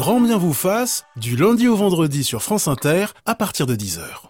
Grand bien vous fasse, du lundi au vendredi sur France Inter, à partir de 10h.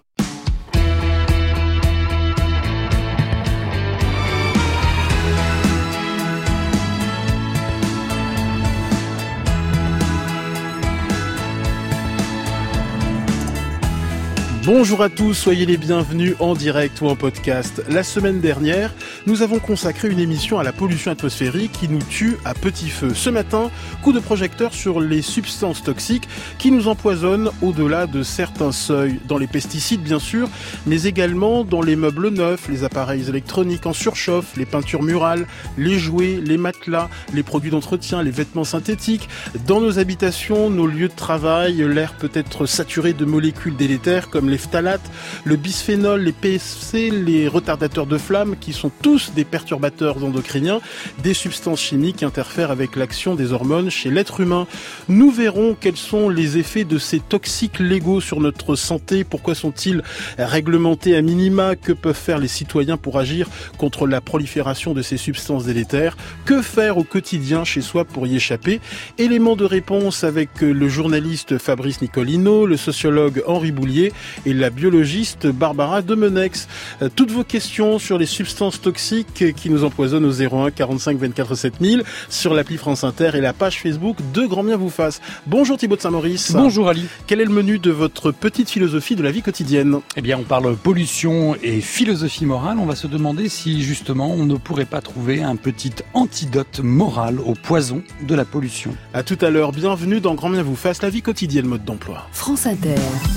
Bonjour à tous, soyez les bienvenus en direct ou en podcast. La semaine dernière, nous avons consacré une émission à la pollution atmosphérique qui nous tue à petit feu. Ce matin, coup de projecteur sur les substances toxiques qui nous empoisonnent au-delà de certains seuils. Dans les pesticides bien sûr, mais également dans les meubles neufs, les appareils électroniques en surchauffe, les peintures murales, les jouets, les matelas, les produits d'entretien, les vêtements synthétiques. Dans nos habitations, nos lieux de travail, l'air peut être saturé de molécules délétères comme les phtalates, le bisphénol, les PFC, les retardateurs de flamme qui sont tous des perturbateurs endocriniens, des substances chimiques qui interfèrent avec l'action des hormones chez l'être humain. Nous verrons quels sont les effets de ces toxiques légaux sur notre santé, pourquoi sont-ils réglementés à minima, que peuvent faire les citoyens pour agir contre la prolifération de ces substances délétères, que faire au quotidien chez soi pour y échapper. Éléments de réponse avec le journaliste Fabrice Nicolino, le sociologue Henri Boulier et la biologiste Barbara Demenex. Toutes vos questions sur les substances toxiques qui nous empoisonnent au 01 45 24 7000 sur l'appli France Inter et la page Facebook de Grand Bien vous fasse. Bonjour Thibaut de Saint-Maurice. Bonjour Ali. Quel est le menu de votre petite philosophie de la vie quotidienne ? Eh bien, on parle pollution et philosophie morale. On va se demander si justement on ne pourrait pas trouver un petit antidote moral au poison de la pollution. À tout à l'heure, bienvenue dans Grand Bien vous fasse, la vie quotidienne mode d'emploi. France Inter.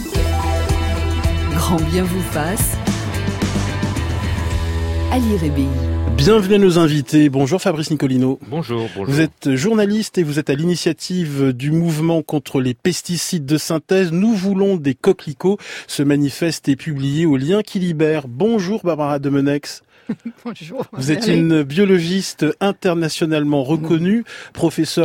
Grand bien vous fasse. Ali Rébi. Bienvenue à nos invités. Bonjour Fabrice Nicolino. Bonjour. Vous êtes journaliste et vous êtes à l'initiative du mouvement contre les pesticides de synthèse. Nous voulons des coquelicots. Ce manifeste est publié au Lien qui libère. Bonjour Barbara Demenex. Bonjour. Vous êtes une biologiste internationalement reconnue, professeur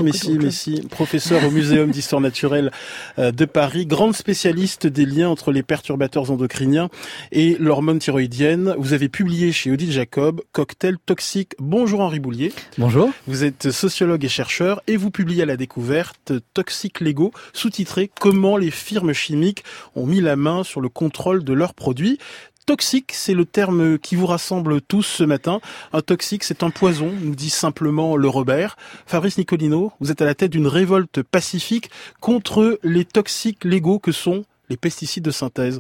professeur au Muséum d'Histoire naturelle de Paris, grande spécialiste des liens entre les perturbateurs endocriniens et l'hormone thyroïdienne. Vous avez publié chez Odile Jacob Cocktail toxique. Bonjour Henri Boulier. Bonjour. Vous êtes sociologue et chercheur et vous publiez à la découverte Toxiques légaux, sous-titré Comment les firmes chimiques ont mis la main sur le contrôle de leurs produits. Toxique, c'est le terme qui vous rassemble tous ce matin. Un toxique, c'est un poison, nous dit simplement le Robert. Fabrice Nicolino, vous êtes à la tête d'une révolte pacifique contre les toxiques légaux que sont les pesticides de synthèse.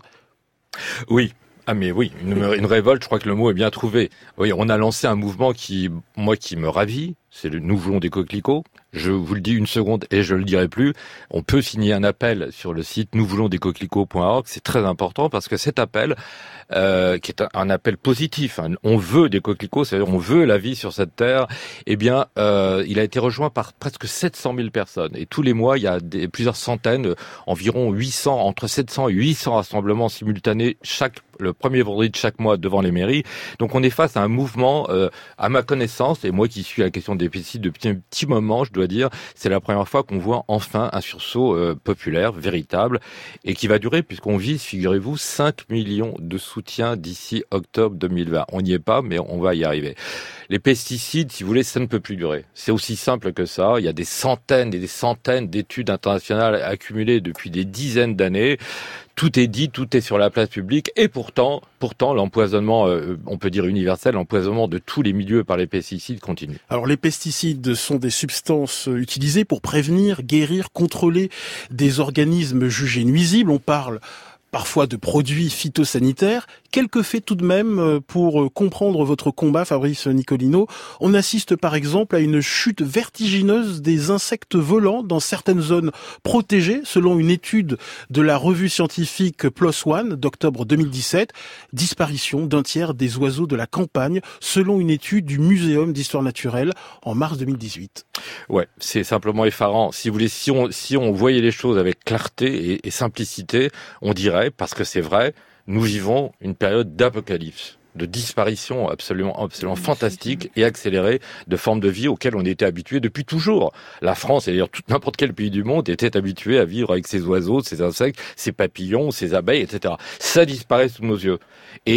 Oui. Ah mais oui, une révolte, je crois que le mot est bien trouvé. Oui, on a lancé un mouvement qui me ravit, c'est le Nous voulons des coquelicots. Je vous le dis une seconde et je le dirai plus. On peut signer un appel sur le site nousvoulonsdescoquelicots.org. C'est très important parce que cet appel, qui est un appel positif, hein, on veut des coquelicots, c'est-à-dire on veut la vie sur cette terre. Eh bien, il a été rejoint par presque 700 000 personnes. Et tous les mois, il y a plusieurs centaines, environ 800, entre 700 et 800 rassemblements simultanés le premier vendredi de chaque mois devant les mairies. Donc on est face à un mouvement, à ma connaissance, et moi qui suis à la question des pesticides depuis un petit moment, je dois dire, c'est la première fois qu'on voit enfin un sursaut populaire, véritable, et qui va durer puisqu'on vise, figurez-vous, 5 millions de soutiens d'ici octobre 2020. On n'y est pas, mais on va y arriver. Les pesticides, si vous voulez, ça ne peut plus durer. C'est aussi simple que ça. Il y a des centaines et des centaines d'études internationales accumulées depuis des dizaines d'années. Tout est dit, tout est sur la place publique, et pourtant l'empoisonnement, on peut dire universel, l'empoisonnement de tous les milieux par les pesticides continue. Alors les pesticides sont des substances utilisées pour prévenir, guérir, contrôler des organismes jugés nuisibles. On parle parfois de produits phytosanitaires. Quelques faits tout de même pour comprendre votre combat, Fabrice Nicolino. On assiste par exemple à une chute vertigineuse des insectes volants dans certaines zones protégées, selon une étude de la revue scientifique PLOS ONE d'octobre 2017. Disparition d'un tiers des oiseaux de la campagne, selon une étude du Muséum d'Histoire naturelle en mars 2018. Ouais, c'est simplement effarant. Si vous voulez, si on voyait les choses avec clarté et simplicité, on dirait, parce que c'est vrai, nous vivons une période d'apocalypse, de disparition absolument fantastique et accélérée de formes de vie auxquelles on était habitué depuis toujours. La France, et d'ailleurs n'importe quel pays du monde, était habitué à vivre avec ses oiseaux, ses insectes, ses papillons, ses abeilles, etc. Ça disparaît sous nos yeux.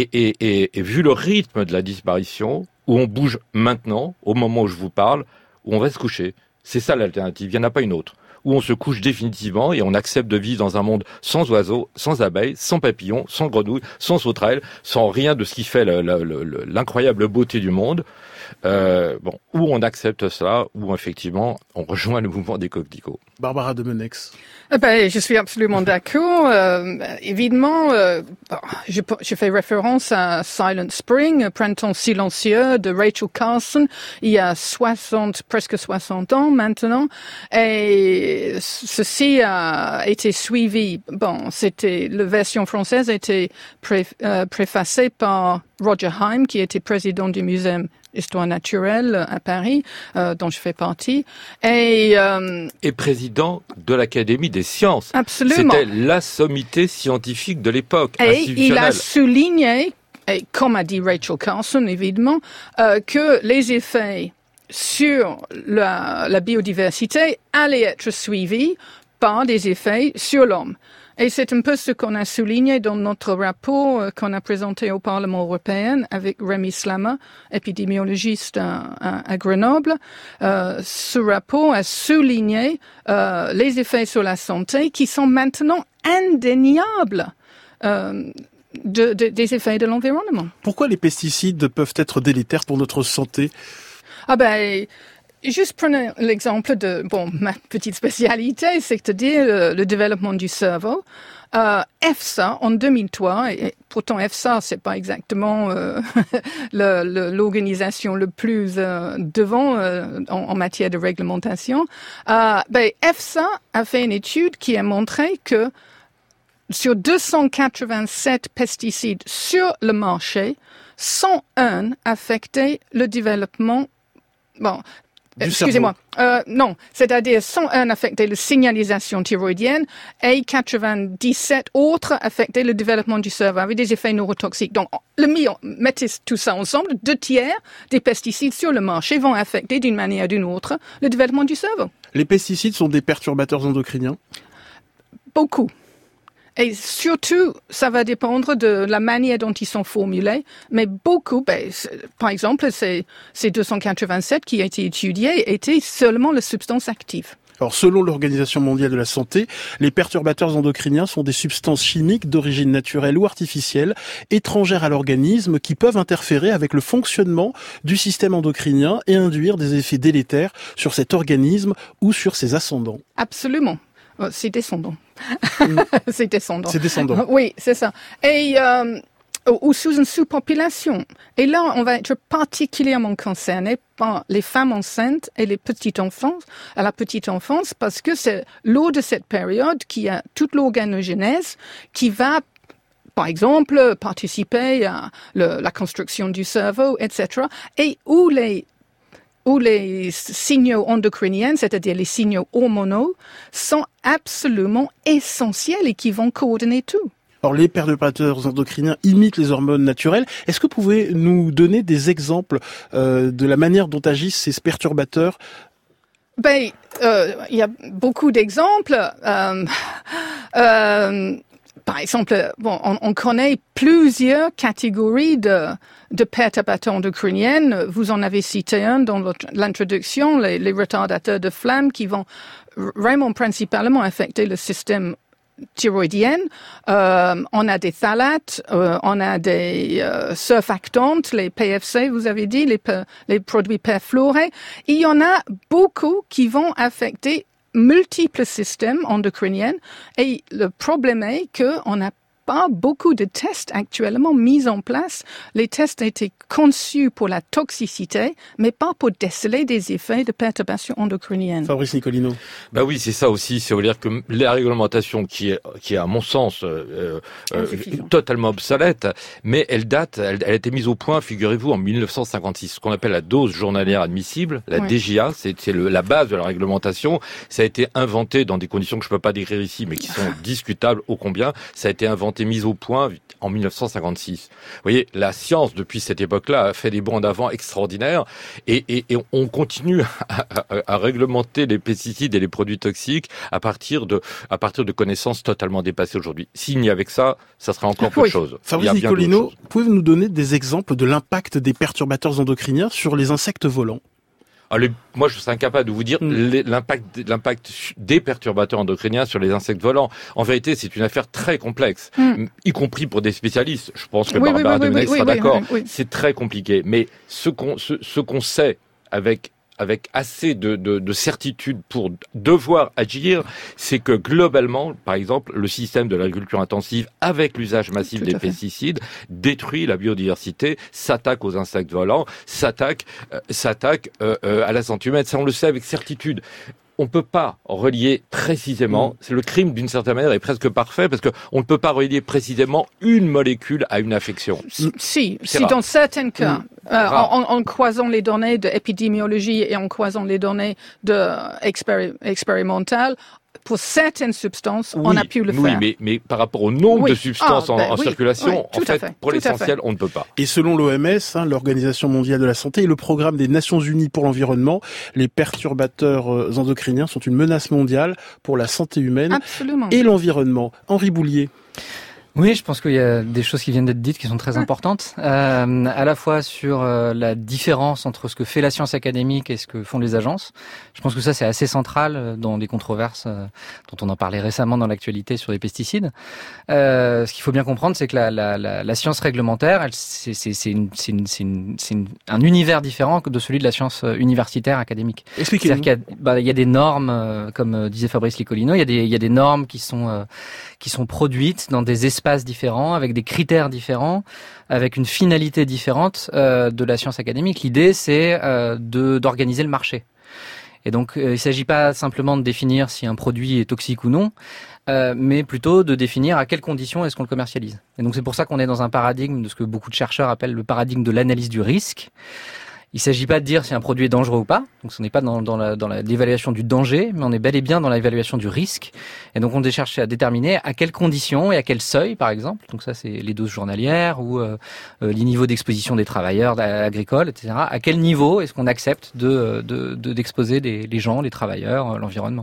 Et vu le rythme de la disparition, où on bouge maintenant, au moment où je vous parle, où on va se coucher, C'est ça l'alternative, il n'y en a pas une autre. Où on se couche définitivement et on accepte de vivre dans un monde sans oiseaux, sans abeilles, sans papillons, sans grenouilles, sans sauterelles, sans rien de ce qui fait l'incroyable beauté du monde. Où on accepte ça, où effectivement on rejoint le mouvement des coquelicots. Barbara Demenex. Je suis absolument d'accord. Évidemment, je fais référence à Silent Spring, Printemps silencieux de Rachel Carson, il y a presque 60 ans maintenant. Et ceci a été suivi. La version française a été préfacée par Roger Heim, qui était président du musée Histoire naturelle à Paris, dont je fais partie, et président de l'Académie des sciences. Absolument. C'était la sommité scientifique de l'époque. Et il a souligné, et comme a dit Rachel Carson évidemment, que les effets sur la biodiversité allaient être suivis par des effets sur l'homme. Et c'est un peu ce qu'on a souligné dans notre rapport qu'on a présenté au Parlement européen avec Rémi Slama, épidémiologiste à Grenoble. Ce rapport a souligné les effets sur la santé qui sont maintenant indéniables des effets de l'environnement. Pourquoi les pesticides peuvent être délétères pour notre santé ? Juste prenez l'exemple de, ma petite spécialité, c'est-à-dire le développement du cerveau. EFSA, en 2003, et pourtant EFSA, c'est pas exactement l'organisation le plus devant en matière de réglementation. EFSA a fait une étude qui a montré que sur 287 pesticides sur le marché, 101 affectaient le développement. Excusez-moi. Non, c'est-à-dire 101 affectaient la signalisation thyroïdienne et 97 autres affectaient le développement du cerveau avec des effets neurotoxiques. Donc, mettez tout ça ensemble, 2/3 des pesticides sur le marché vont affecter d'une manière ou d'une autre le développement du cerveau. Les pesticides sont des perturbateurs endocriniens ? Beaucoup. Et surtout, ça va dépendre de la manière dont ils sont formulés. Mais beaucoup, par exemple, ces 287 qui ont été étudiés étaient seulement les substances actives. Alors, selon l'Organisation mondiale de la santé, les perturbateurs endocriniens sont des substances chimiques d'origine naturelle ou artificielle, étrangères à l'organisme, qui peuvent interférer avec le fonctionnement du système endocrinien et induire des effets délétères sur cet organisme ou sur ses ascendants. Absolument. C'est descendant. C'est descendant. C'est descendant. Oui, c'est ça. Et ou sous une sous-population. Et là, on va être particulièrement concerné par les femmes enceintes et les petites enfants, à la petite enfance, parce que c'est lors de cette période qu'il y a toute l'organogénèse qui va, par exemple, participer à la construction du cerveau, etc. Et où les signaux endocriniens, c'est-à-dire les signaux hormonaux, sont absolument essentiels et qui vont coordonner tout. Alors, les perturbateurs endocriniens imitent les hormones naturelles. Est-ce que vous pouvez nous donner des exemples de la manière dont agissent ces perturbateurs ? Il y a beaucoup d'exemples. Par exemple, on connaît plusieurs catégories de perturbateurs endocriniens. Vous en avez cité un dans l'introduction, les retardateurs de flamme qui vont vraiment principalement affecter le système thyroïdien. On a des phthalates, on a des surfactantes, les PFC, vous avez dit, les produits perfluorés. Il y en a beaucoup qui vont affecter multiples systèmes endocriniens et le problème est qu'on n'a pas beaucoup de tests actuellement mis en place. Les tests ont été conçus pour la toxicité, mais pas pour déceler des effets de perturbation endocrinienne. Fabrice Nicolino. Oui, c'est ça aussi. Ça veut dire que la réglementation qui est à mon sens totalement obsolète, mais elle a été mise au point, figurez-vous, en 1956, ce qu'on appelle la dose journalière admissible, la DJA, c'est la base de la réglementation. Ça a été inventé dans des conditions que je peux pas décrire ici, mais qui sont discutables ô combien. Ça a été inventé, mise au point en 1956. Vous voyez, la science, depuis cette époque-là, a fait des bonds d'avant extraordinaires et on continue à réglementer les pesticides et les produits toxiques à partir de connaissances totalement dépassées aujourd'hui. S'il n'y avait que ça serait encore peu de choses. Fabrice Nicolino, pouvez-vous nous donner des exemples de l'impact des perturbateurs endocriniens sur les insectes volants ? Moi, je serais incapable de vous dire l'impact des perturbateurs endocriniens sur les insectes volants. En vérité, c'est une affaire très complexe, y compris pour des spécialistes. Je pense que Barbara Domenech sera d'accord. C'est très compliqué. Mais ce qu'on sait avec assez de certitude pour devoir agir, c'est que globalement, par exemple, le système de l'agriculture intensive, avec l'usage massif des pesticides, détruit la biodiversité, s'attaque aux insectes volants, s'attaque à la santé humaine. Ça, on le sait avec certitude. On ne peut pas relier précisément, c'est le crime d'une certaine manière est presque parfait parce que on ne peut pas relier précisément une molécule à une affection. Si dans certains cas, en croisant les données d'épidémiologie et en croisant les données expérimentales, pour certaines substances, on a pu le faire. Oui, mais par rapport au nombre de substances en circulation, en fait, pour l'essentiel, on ne peut pas. Et selon l'OMS, l'Organisation mondiale de la santé et le programme des Nations unies pour l'environnement, les perturbateurs endocriniens sont une menace mondiale pour la santé humaine et l'environnement. Henri Boulier. Oui, je pense qu'il y a des choses qui viennent d'être dites qui sont très importantes, à la fois sur la différence entre ce que fait la science académique et ce que font les agences. Je pense que ça, c'est assez central dans les controverses dont on en parlait récemment dans l'actualité sur les pesticides. Ce qu'il faut bien comprendre, c'est que la science réglementaire, c'est un univers différent de celui de la science universitaire académique. Expliquez-nous. C'est-à-dire qu'il y a des normes, comme disait Fabrice Licolino, il y a des normes qui sont produites dans des espaces différents, avec des critères différents, avec une finalité différente de la science académique. L'idée, c'est d'organiser le marché. Et donc, il ne s'agit pas simplement de définir si un produit est toxique ou non, mais plutôt de définir à quelles conditions est-ce qu'on le commercialise. Et donc, c'est pour ça qu'on est dans un paradigme de ce que beaucoup de chercheurs appellent le paradigme de l'analyse du risque. Il ne s'agit pas de dire si un produit est dangereux ou pas. Donc, ce n'est pas dans l'évaluation du danger, mais on est bel et bien dans l'évaluation du risque. Et donc, on cherche à déterminer à quelles conditions et à quel seuil, par exemple. Donc, ça, c'est les doses journalières ou les niveaux d'exposition des travailleurs agricoles, etc. À quel niveau est-ce qu'on accepte d'exposer les gens, les travailleurs, l'environnement?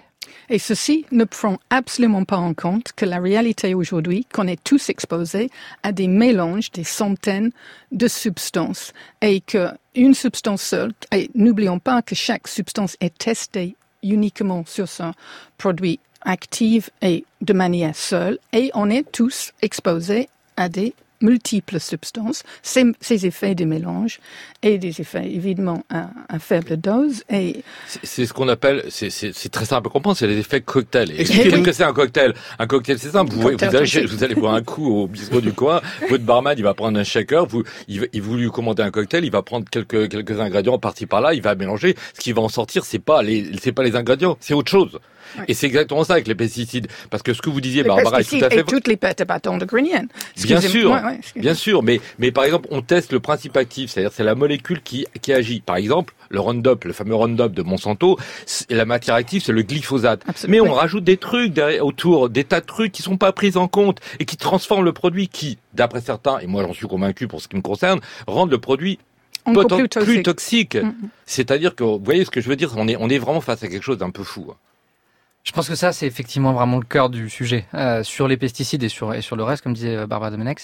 Et ceci ne prend absolument pas en compte que la réalité aujourd'hui, qu'on est tous exposés à des mélanges, des centaines de substances, et qu'une substance seule, et n'oublions pas que chaque substance est testée uniquement sur son produit actif et de manière seule, et on est tous exposés à des multiples substances, ces effets de mélange et des effets évidemment à faible dose. Et c'est ce qu'on appelle, c'est très simple à comprendre, c'est les effets cocktail. Qu'est-ce que c'est un cocktail? Un cocktail, c'est simple. Vous allez boire un coup au bistrot du coin, votre barman, il va prendre un shaker, vous lui commandez un cocktail, il va prendre quelques ingrédients par-ci par-là, il va mélanger. Ce qui va en sortir, c'est pas les ingrédients, c'est autre chose. Oui. Et c'est exactement ça avec les pesticides. Parce que ce que vous disiez, Barbara, est tout à fait... Et toutes les perturbateurs endocriniennes. Bien sûr. Mais par exemple, on teste le principe actif, c'est-à-dire c'est la molécule qui agit. Par exemple, le Roundup, le fameux Roundup de Monsanto, la matière active, c'est le glyphosate. Absolument. Mais on rajoute des trucs autour, des tas de trucs qui sont pas pris en compte et qui transforment le produit qui, d'après certains, et moi j'en suis convaincu pour ce qui me concerne, rendent le produit plus toxique. C'est-à-dire que, vous voyez ce que je veux dire, on est vraiment face à quelque chose d'un peu fou. Je pense que ça, c'est effectivement vraiment le cœur du sujet. Sur les pesticides et sur le reste, comme disait Barbara Domenech,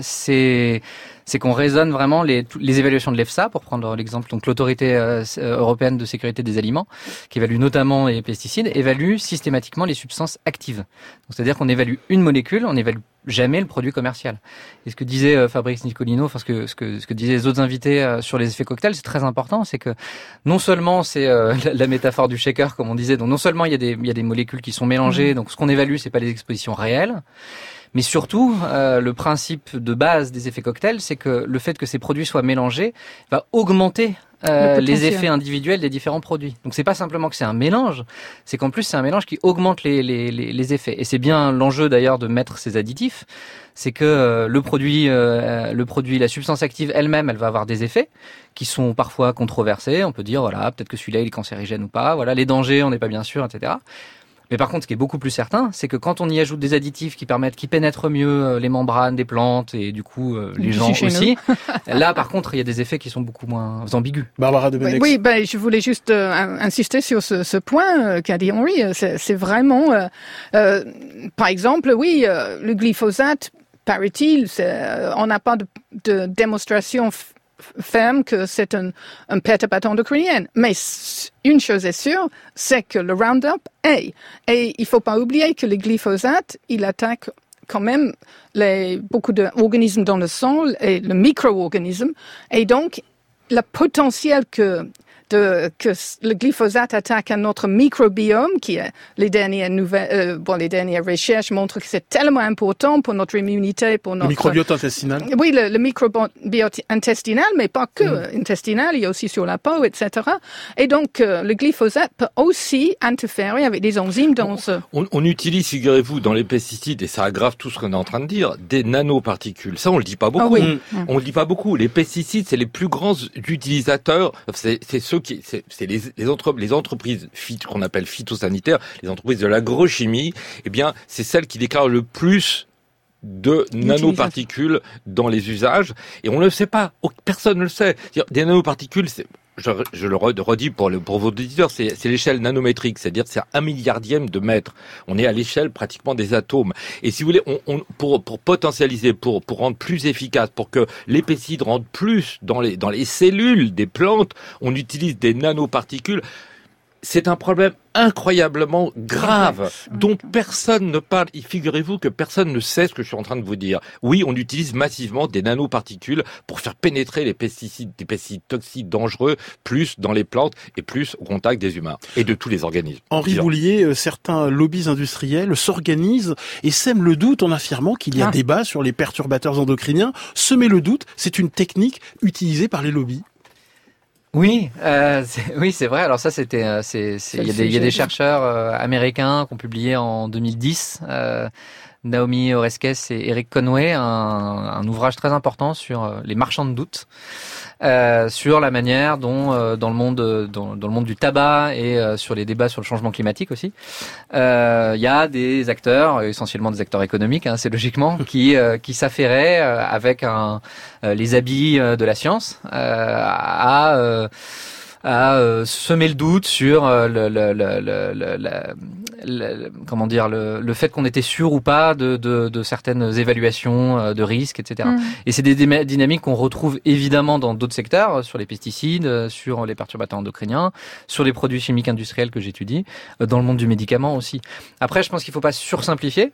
c'est qu'on raisonne vraiment les évaluations de l'EFSA, pour prendre l'exemple, donc l'autorité européenne de sécurité des aliments, qui évalue notamment les pesticides, évalue systématiquement les substances actives. C'est-à-dire qu'on évalue une molécule, on évalue jamais le produit commercial. Et ce que disait Fabrice Nicolino, enfin ce que disaient les autres invités sur les effets cocktails, c'est très important, c'est que non seulement c'est la métaphore du shaker, comme on disait, donc non seulement il y a des molécules qui sont mélangées, donc ce qu'on évalue, c'est pas les expositions réelles, mais surtout le principe de base des effets cocktails, c'est que le fait que ces produits soient mélangés va augmenter les effets individuels des différents produits. Donc c'est pas simplement que c'est un mélange, c'est qu'en plus c'est un mélange qui augmente les effets. Et c'est bien l'enjeu d'ailleurs de mettre ces additifs, c'est que le produit, la substance active elle-même, elle va avoir des effets qui sont parfois controversés. On peut dire voilà, peut-être que celui-là il est cancérigène ou pas. Voilà, les dangers, on n'est pas bien sûr, etc. Mais par contre, ce qui est beaucoup plus certain, c'est que quand on y ajoute des additifs qui pénètrent mieux les membranes des plantes et du coup les gens aussi, là par contre, il y a des effets qui sont beaucoup moins ambigus. Barbara Domenech. Oui, je voulais juste insister sur ce point qu'a dit Henri. C'est vraiment, par exemple, le glyphosate, paraît-il, on n'a pas de démonstration ferme que c'est un perturbateur endocrinien. Mais une chose est sûre, c'est que le Roundup est. Et il faut pas oublier que le glyphosate, il attaque quand même beaucoup d'organismes dans le sang et le micro-organisme. Et donc, le potentiel que le glyphosate attaque un autre microbiome, qui est les dernières recherches montrent que c'est tellement important pour notre immunité, pour notre... Le microbiote intestinal. Oui, le microbiote intestinal, mais pas que intestinal, il y a aussi sur la peau, etc. Et donc, le glyphosate peut aussi interférer avec des enzymes dans On utilise, figurez-vous, dans les pesticides, et ça aggrave tout ce qu'on est en train de dire, des nanoparticules. Ça, on le dit pas beaucoup. Ah oui. On le dit pas beaucoup. Les pesticides, c'est les plus grands utilisateurs, c'est les entreprises qu'on appelle phytosanitaires, les entreprises de l'agrochimie, eh bien, c'est celles qui déclarent le plus de nanoparticules dans les usages, et on ne le sait pas. Personne ne le sait. Des nanoparticules, je le redis pour vos auditeurs, c'est l'échelle nanométrique, c'est-à-dire c'est 1 milliardième de mètre. On est à l'échelle pratiquement des atomes. Et si vous voulez, pour potentialiser, pour rendre plus efficace, pour que les pesticides rentrent plus dans les cellules des plantes, on utilise des nanoparticules. C'est un problème incroyablement grave dont personne ne parle. Et figurez-vous que personne ne sait ce que je suis en train de vous dire. Oui, on utilise massivement des nanoparticules pour faire pénétrer des pesticides toxiques dangereux plus dans les plantes et plus au contact des humains et de tous les organismes. Henri Boulier, certains lobbies industriels s'organisent et sèment le doute en affirmant qu'il y a débat sur les perturbateurs endocriniens. Semer le doute, c'est une technique utilisée par les lobbies. Oui, c'est vrai. Alors ça, il y a des chercheurs américains qui ont publié en 2010, Naomi Oreskes et Eric Conway, un ouvrage très important sur les marchands de doute, sur la manière dont dans le monde du tabac et sur les débats sur le changement climatique aussi, il y a des acteurs, essentiellement des acteurs économiques, c'est logiquement, qui s'affairaient avec les habits de la science à semer le doute sur le fait qu'on était sûr ou pas de certaines évaluations de risques, etc. Et c'est des dynamiques qu'on retrouve évidemment dans d'autres secteurs, sur les pesticides, sur les perturbateurs endocriniens, sur les produits chimiques industriels que j'étudie, dans le monde du médicament aussi. Après, je pense qu'il faut pas sursimplifier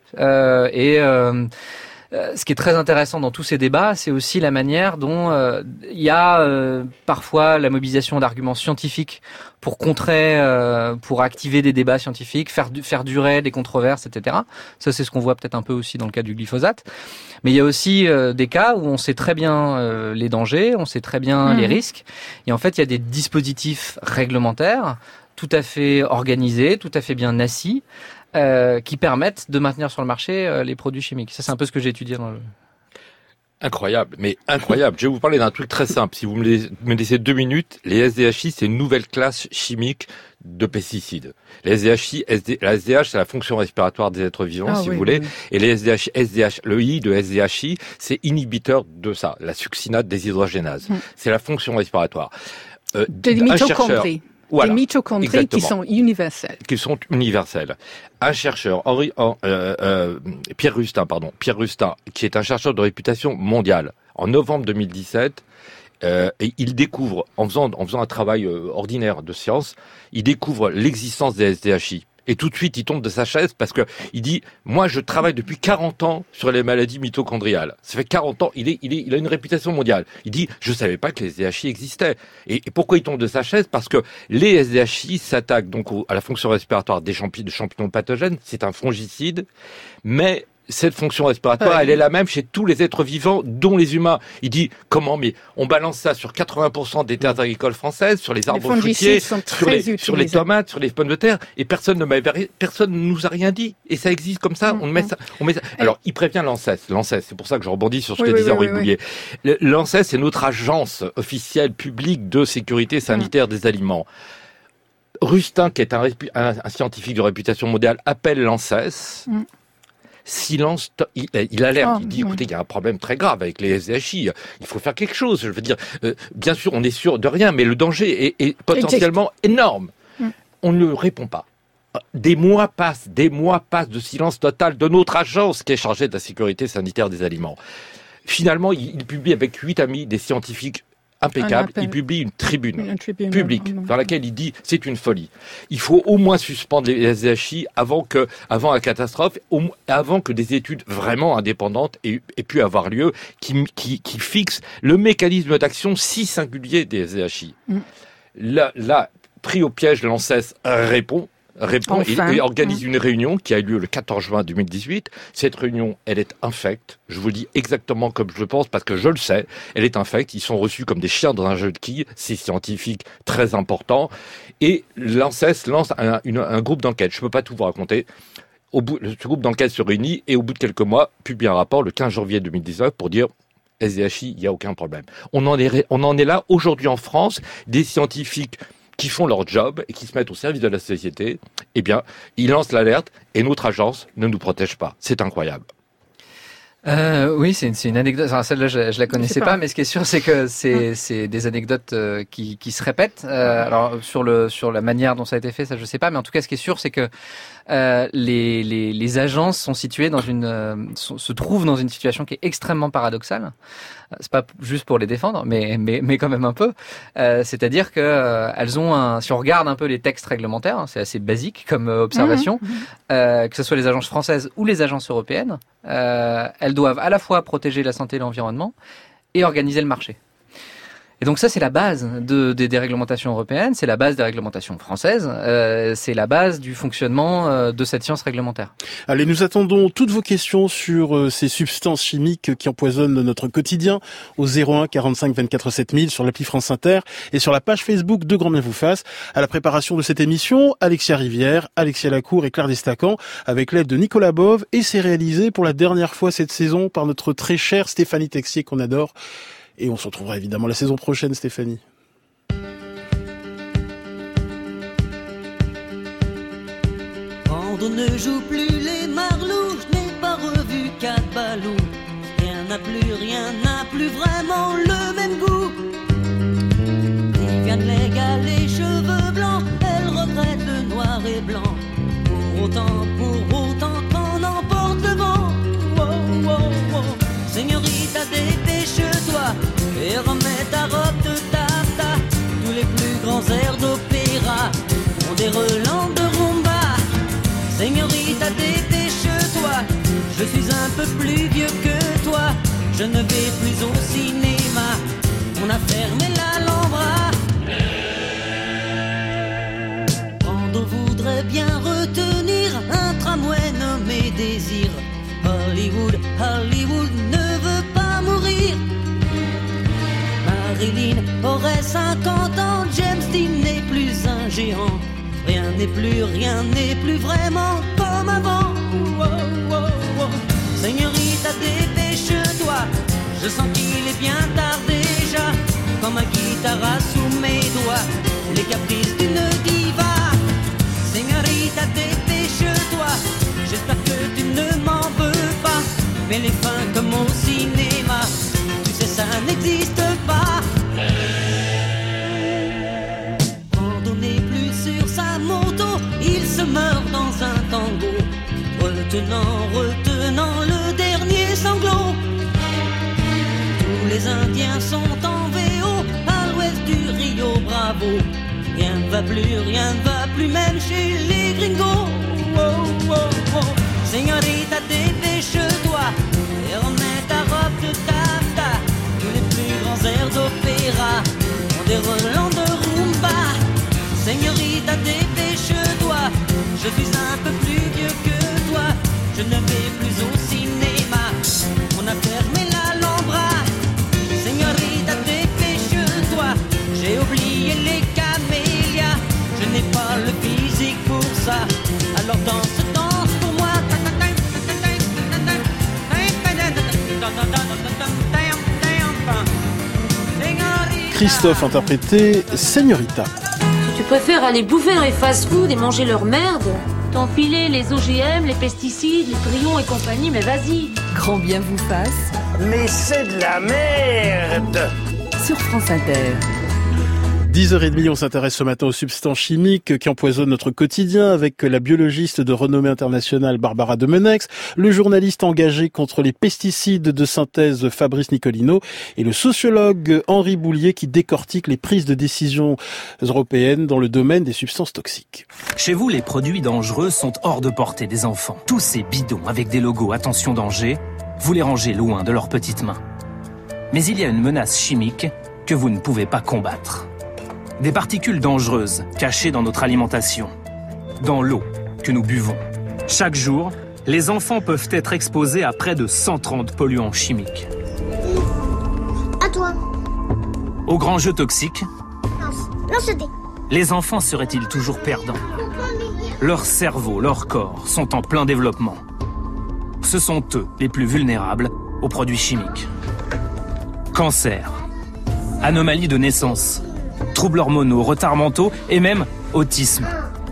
ce qui est très intéressant dans tous ces débats, c'est aussi la manière dont il y a parfois la mobilisation d'arguments scientifiques pour contrer, pour activer des débats scientifiques, faire durer des controverses, etc. Ça, c'est ce qu'on voit peut-être un peu aussi dans le cas du glyphosate. Mais il y a aussi des cas où on sait très bien les dangers, on sait très bien les risques. Et en fait, il y a des dispositifs réglementaires tout à fait organisés, tout à fait bien assis, qui permettent de maintenir sur le marché les produits chimiques. Ça, c'est un peu ce que j'ai étudié dans le... Incroyable, mais incroyable. Je vais vous parler d'un truc très simple. Si vous me laissez 2 minutes, les SDHI, c'est une nouvelle classe chimique de pesticides. Les SDHI, la SDH, c'est la fonction respiratoire des êtres vivants, si vous voulez. Oui. Et les SDH, le I de SDHI, c'est inhibiteur de ça, la succinate déshydrogénase. C'est la fonction respiratoire. Des mitochondries. Voilà, des mitochondries exactement. Qui sont universelles. Qui sont universelles. Un chercheur, Pierre Rustin, qui est un chercheur de réputation mondiale, en novembre 2017, et il découvre, en faisant un travail ordinaire de science, il découvre l'existence des SDHI. Et tout de suite, il tombe de sa chaise parce que il dit, moi, je travaille depuis 40 ans sur les maladies mitochondriales. Ça fait 40 ans, il a une réputation mondiale. Il dit, je savais pas que les SDHI existaient. Et pourquoi il tombe de sa chaise? Parce que les SDHI s'attaquent donc à la fonction respiratoire des champignons pathogènes. C'est un fongicide, mais cette fonction respiratoire, elle est la même chez tous les êtres vivants, dont les humains. Il dit, comment, mais on balance ça sur 80% des terres agricoles françaises, sur les arbres fruitiers, sur les tomates, sur les pommes de terre, et personne ne nous a rien dit. Et ça existe comme ça, on met ça. Alors, il prévient l'ANSES. L'ANSES, c'est pour ça que je rebondis sur ce que disait Henri Boulier. L'ANSES, c'est notre agence officielle publique de sécurité sanitaire des aliments. Rustin, qui est un scientifique de réputation mondiale, appelle l'ANSES. Silence, il alerte, il dit, écoutez, il y a un problème très grave avec les SDHI, il faut faire quelque chose. Je veux dire, bien sûr, on est sûr de rien, mais le danger est potentiellement énorme. On ne répond pas. Des mois passent de silence total de notre agence qui est chargée de la sécurité sanitaire des aliments. Finalement, il publie avec 8 amis, des scientifiques impeccable, il publie une tribune publique dans laquelle il dit c'est une folie. Il faut au moins suspendre les SDHI avant la catastrophe, avant que des études vraiment indépendantes aient pu avoir lieu, qui fixent le mécanisme d'action si singulier des SDHI. Là, pris au piège, l'ANSES répond et organise une réunion qui a eu lieu le 14 juin 2018. Cette réunion, elle est infecte. Je vous le dis exactement comme je le pense parce que je le sais. Elle est infecte. Ils sont reçus comme des chiens dans un jeu de quilles. C'est scientifique très important. Et l'ANSES lance un groupe d'enquête. Je peux pas tout vous raconter. Ce groupe d'enquête se réunit et au bout de quelques mois, publie un rapport le 15 janvier 2019 pour dire SDHI, il n'y a aucun problème. On en est là aujourd'hui en France, des scientifiques qui font leur job et qui se mettent au service de la société, eh bien, ils lancent l'alerte et notre agence ne nous protège pas. C'est incroyable. Oui, c'est une anecdote. Enfin, celle-là, je la connaissais pas, mais ce qui est sûr, c'est que c'est des anecdotes qui se répètent. Alors sur la manière dont ça a été fait, ça je sais pas, mais en tout cas, ce qui est sûr, c'est que les agences sont situées se trouvent dans une situation qui est extrêmement paradoxale. C'est pas juste pour les défendre, mais quand même un peu. C'est-à-dire que elles ont si on regarde un peu les textes réglementaires, c'est assez basique comme observation, que ce soit les agences françaises ou les agences européennes, elles doivent à la fois protéger la santé et l'environnement et organiser le marché. Et donc ça, c'est la base des réglementations européennes, c'est la base des réglementations françaises, c'est la base du fonctionnement de cette science réglementaire. Allez, nous attendons toutes vos questions sur ces substances chimiques qui empoisonnent notre quotidien au 01 45 24 7000 sur l'appli France Inter et sur la page Facebook de Grand Bien vous fasse. À la préparation de cette émission, Alexia Rivière, Alexia Lacour et Claire Destacan avec l'aide de Nicolas Bove, et c'est réalisé pour la dernière fois cette saison par notre très chère Stéphanie Texier qu'on adore. Et on se retrouvera évidemment la saison prochaine, Stéphanie. Quand on ne joue plus les marlous, je n'ai pas revu 4 balous. Rien n'a plus vraiment le même goût. Viviane Légal, les cheveux blancs, elle regrette le noir et blanc. Pour autant qu'on emporte le vent. Oh, oh, oh. Señorita, dépêche-toi et remets ta robe de taffetas. Tous les plus grands airs d'opéra ont des relents de rumba. Señorita, dépêche-toi, je suis un peu plus vieux que toi. Je ne vais plus au cinéma, on a fermé l'Alhambra. Quand on voudrait bien retenir un tramway nommé Désir, Hollywood ne veut pas mourir. Marilyn aurait 50 ans, James Dean n'est plus un géant. Rien n'est plus vraiment comme avant. Oh, oh, oh. Señorita, dépêche-toi, je sens qu'il est bien tard déjà. Quand ma guitare sous mes doigts, les caprices d'une diva. Señorita, dépêche-toi, j'espère que tu ne m'en veux pas. Mais les fins comme au cinéma, tu sais ça n'existe pas. Quand on n'est plus sur sa moto, il se meurt dans un tango, retenant le dernier sanglot. Tous les Indiens sont en VO à l'ouest du Rio Bravo. Rien ne va plus même chez les gringos. Oh, oh, oh. Señorita, dépêche-toi et remets ta robe de taffetas. Tous les plus grands airs d'opéra ont des relents de rumba. Señorita, dépêche-toi, je suis un peu plus vieux que toi. Je ne vais plus au cinéma, on a fermé l'Alhambra. Señorita, dépêche-toi, j'ai oublié les camélias. Je n'ai pas le physique pour ça, alors danse pour moi. Christophe interprété Señorita. Tu préfères aller bouffer dans les fast-food et manger leur merde? T'enfiler les OGM, les pesticides, les prions et compagnie, mais vas-y. Grand Bien vous fasse. Mais c'est de la merde! Sur France Inter. 10h30, on s'intéresse ce matin aux substances chimiques qui empoisonnent notre quotidien avec la biologiste de renommée internationale Barbara Demenex, le journaliste engagé contre les pesticides de synthèse Fabrice Nicolino et le sociologue Henri Boulier qui décortique les prises de décision européennes dans le domaine des substances toxiques. Chez vous, les produits dangereux sont hors de portée des enfants. Tous ces bidons avec des logos « Attention danger », vous les rangez loin de leurs petites mains. Mais il y a une menace chimique que vous ne pouvez pas combattre. Des particules dangereuses cachées dans notre alimentation, dans l'eau que nous buvons. Chaque jour, les enfants peuvent être exposés à près de 130 polluants chimiques. À toi. Aux grands jeux toxiques, Lance le dé. les enfants seraient-ils toujours perdants? Leur cerveau, leur corps sont en plein développement. Ce sont eux les plus vulnérables aux produits chimiques. Cancer, anomalies de naissance, troubles hormonaux, retards mentaux et même autisme.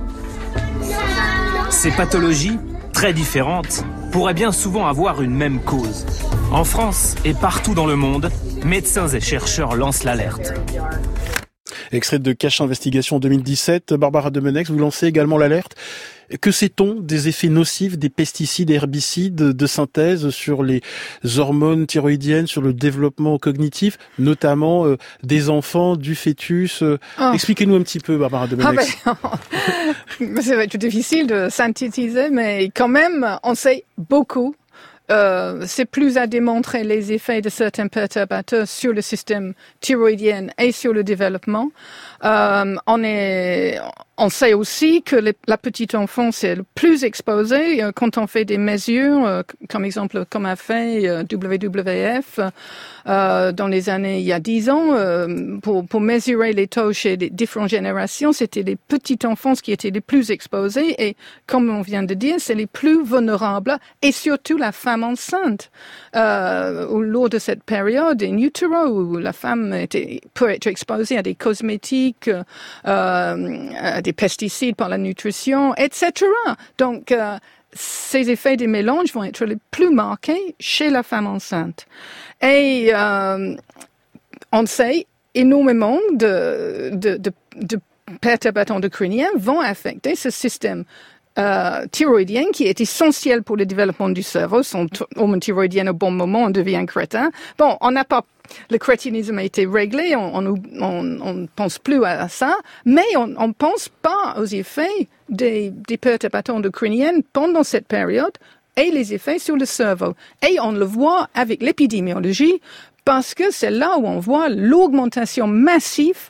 Ces pathologies, très différentes, pourraient bien souvent avoir une même cause. En France et partout dans le monde, médecins et chercheurs lancent l'alerte. Extrait de Cache Investigation 2017, Barbara Demenex, vous lancez également l'alerte. Que sait-on des effets nocifs des pesticides et herbicides de synthèse sur les hormones thyroïdiennes, sur le développement cognitif, notamment des enfants, du fœtus? Expliquez-nous un petit peu, Barbara Demenex. Ça va être difficile de synthétiser, mais quand même, on sait beaucoup. C'est plus à démontrer les effets de certains perturbateurs sur le système thyroïdien et sur le développement. On sait aussi que la petite enfance est le plus exposée quand on fait des mesures, comme exemple, comme a fait WWF dans les années il y a 10 ans, pour mesurer les taux chez les différentes générations, c'était les petites enfants qui étaient les plus exposés et, comme on vient de dire, c'est les plus vulnérables et surtout la femme enceinte. Lors de cette période in utero où la femme peut être exposée à des cosmétiques, des pesticides par la nutrition, etc. Donc, ces effets des mélanges vont être les plus marqués chez la femme enceinte. Et on sait énormément de perturbateurs endocriniens vont affecter ce système thyroïdien qui est essentiel pour le développement du cerveau. Son hormone thyroïdienne au bon moment, on devient crétin. Bon, on n'a pas, le crétinisme a été réglé, on ne pense plus à ça, mais on pense pas aux effets des perturbateurs endocriniens pendant cette période et les effets sur le cerveau. Et on le voit avec l'épidémiologie, parce que c'est là où on voit l'augmentation massive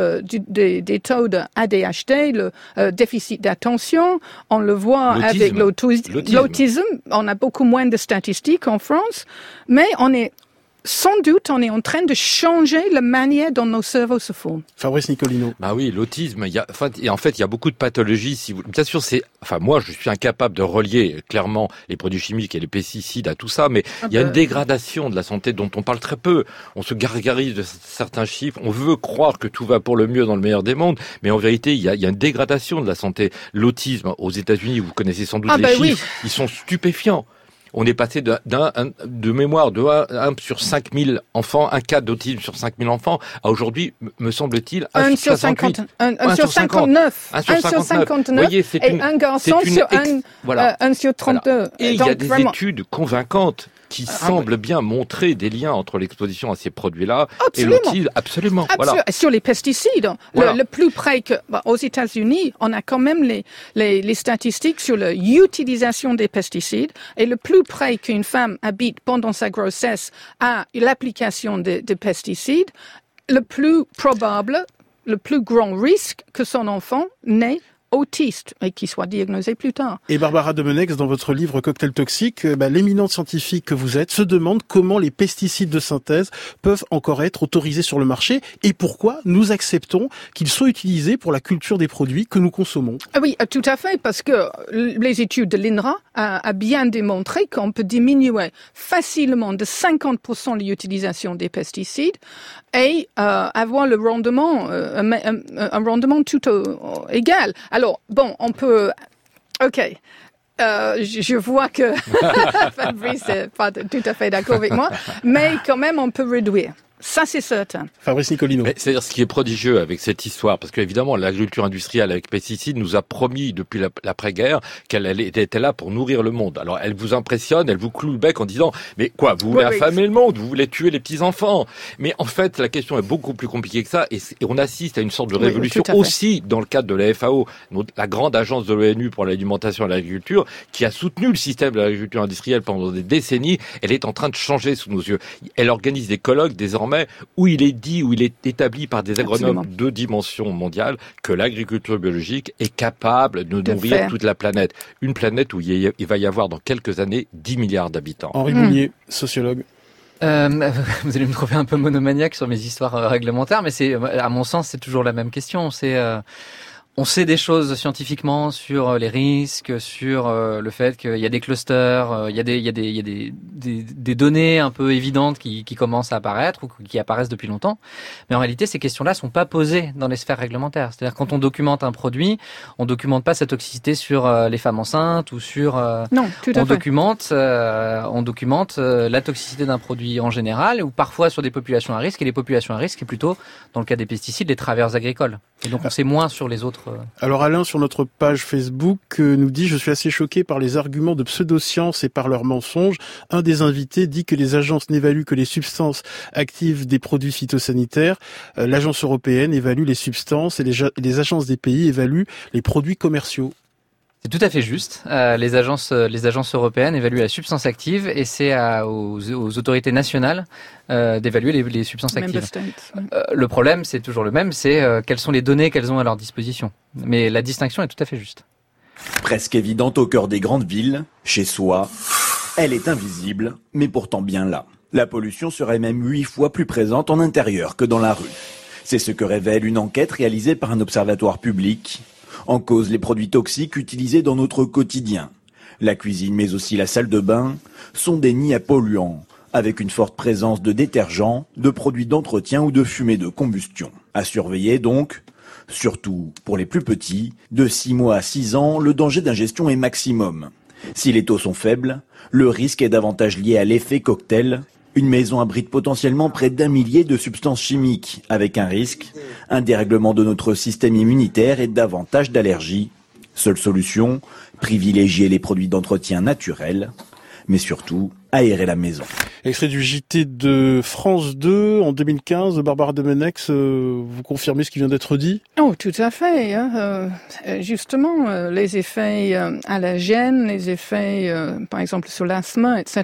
des taux de ADHD, le déficit d'attention. On le voit avec l'autisme. On a beaucoup moins de statistiques en France, mais sans doute, on est en train de changer la manière dont nos cerveaux se forment. Fabrice Nicolino. Bah oui, l'autisme, il y a beaucoup de pathologies. Bien sûr, moi, je suis incapable de relier clairement les produits chimiques et les pesticides à tout ça, mais il y a une dégradation de la santé dont on parle très peu. On se gargarise de certains chiffres. On veut croire que tout va pour le mieux dans le meilleur des mondes, mais en vérité, il y a une dégradation de la santé. L'autisme, aux États-Unis, vous connaissez sans doute les chiffres, ils sont stupéfiants. On est passé de mémoire de 1 sur 5000 enfants, un cas d'autisme sur 5000 enfants, à aujourd'hui, me semble-t-il, 1 sur 58. 1 sur 59. 1 sur 59. Voyez, et un garçon sur 1 sur 32. Voilà. Et il y a des études convaincantes qui semble bien montrer des liens entre l'exposition à ces produits-là et l'autisme. Absolument. Voilà. Sur les pesticides, le plus près que aux États-Unis, on a quand même les statistiques sur l'utilisation des pesticides, et le plus près qu'une femme habite pendant sa grossesse à l'application de pesticides, le plus probable, le plus grand risque que son enfant naît autiste et qui soit diagnosé plus tard. Et Barbara Demenex, dans votre livre Cocktail toxique, l'éminente scientifique que vous êtes se demande comment les pesticides de synthèse peuvent encore être autorisés sur le marché et pourquoi nous acceptons qu'ils soient utilisés pour la culture des produits que nous consommons. Oui, tout à fait, parce que les études de l'INRA a bien démontré qu'on peut diminuer facilement de 50% l'utilisation des pesticides et avoir le rendement, un rendement tout égal. Alors, bon, on peut... OK. Je vois que Fabrice n'est pas tout à fait d'accord avec moi, mais quand même, on peut réduire. Ça, c'est certain. Fabrice Nicolino. C'est-à-dire ce qui est prodigieux avec cette histoire, parce qu'évidemment, l'agriculture industrielle avec pesticides nous a promis depuis l'après-guerre qu'elle était là pour nourrir le monde. Alors, elle vous impressionne, elle vous cloue le bec en disant « Mais quoi, vous voulez affamer le monde, vous voulez tuer les petits-enfants ?» Mais en fait, la question est beaucoup plus compliquée que ça, et on assiste à une sorte de révolution aussi dans le cadre de la FAO, la grande agence de l'ONU pour l'alimentation et l'agriculture, qui a soutenu le système de l'agriculture industrielle pendant des décennies. Elle est en train de changer sous nos yeux. Elle organise des colloques désormais où il est établi par des agronomes de dimension mondiale que l'agriculture biologique est capable de nourrir toute la planète. Une planète où il va y avoir dans quelques années 10 milliards d'habitants. Henri Boulier, sociologue. Vous allez me trouver un peu monomaniaque sur mes histoires réglementaires, mais à mon sens, c'est toujours la même question. On sait des choses scientifiquement sur les risques, sur le fait qu'il y a des clusters, il y a des données un peu évidentes qui commencent à apparaître ou qui apparaissent depuis longtemps. Mais en réalité, ces questions-là sont pas posées dans les sphères réglementaires. C'est-à-dire quand on documente un produit, on documente pas sa toxicité sur les femmes enceintes ou sur. Non, tout à fait. On documente la toxicité d'un produit en général ou parfois sur des populations à risque. Et les populations à risque, c'est plutôt dans le cas des pesticides, les travailleurs agricoles. Et donc on sait moins sur les autres. Alors Alain, sur notre page Facebook, nous dit « Je suis assez choqué par les arguments de pseudosciences et par leurs mensonges. Un des invités dit que les agences n'évaluent que les substances actives des produits phytosanitaires. L'agence européenne évalue les substances et les agences des pays évaluent les produits commerciaux. » C'est tout à fait juste. Les agences européennes évaluent la substance active et c'est aux autorités nationales d'évaluer les substances actives. Le problème, c'est toujours le même, c'est quelles sont les données qu'elles ont à leur disposition. Mais la distinction est tout à fait juste. Presque évidente au cœur des grandes villes, chez soi, elle est invisible, mais pourtant bien là. La pollution serait même 8 fois plus présente en intérieur que dans la rue. C'est ce que révèle une enquête réalisée par un observatoire public. En cause, les produits toxiques utilisés dans notre quotidien. La cuisine, mais aussi la salle de bain, sont des nids à polluants, avec une forte présence de détergents, de produits d'entretien ou de fumée de combustion. À surveiller donc, surtout pour les plus petits, de 6 mois à 6 ans, le danger d'ingestion est maximum. Si les taux sont faibles, le risque est davantage lié à l'effet cocktail. Une maison abrite potentiellement près d'1 millier de substances chimiques, avec un risque, un dérèglement de notre système immunitaire et davantage d'allergies. Seule solution, privilégier les produits d'entretien naturels, mais surtout, aérer la maison. Extrait du JT de France 2 en 2015, Barbara Demenex, vous confirmez ce qui vient d'être dit ? Oh, tout à fait. Justement, les effets allergènes, les effets, par exemple, sur l'asthme, etc.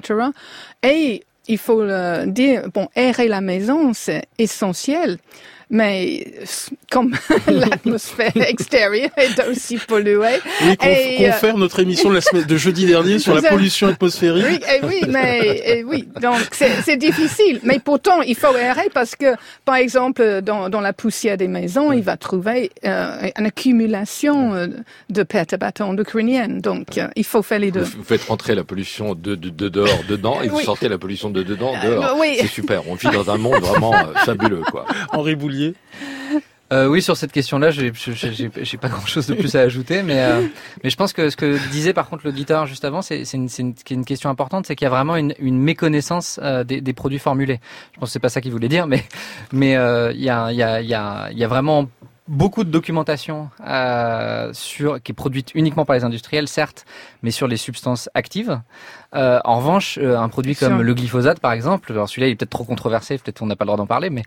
Et il faut le dire, aérer la maison, c'est essentiel. Mais comme l'atmosphère extérieure est aussi polluée. Oui, confère notre émission de jeudi dernier sur la pollution atmosphérique. Oui, donc c'est difficile. Mais pourtant, il faut aérer parce que, par exemple, dans la poussière des maisons, il va trouver une accumulation de perturbateurs endocriniennes. Donc, il faut faire les deux. Vous faites rentrer la pollution de dehors dedans et vous sortez la pollution de dedans dehors. C'est super. On vit dans un monde vraiment fabuleux, quoi. Henri Boulier. Oui, sur cette question-là, j'ai pas grand-chose de plus à ajouter, mais je pense que ce que disait par contre l'auditeur juste avant, c'est une question importante, c'est qu'il y a vraiment une méconnaissance des produits formulés. Je pense que c'est pas ça qu'il voulait dire, mais il y a vraiment beaucoup de documentation qui est produite uniquement par les industriels, certes, mais sur les substances actives. En revanche, un produit comme le glyphosate, par exemple, alors celui-là il est peut-être trop controversé, peut-être on n'a pas le droit d'en parler, mais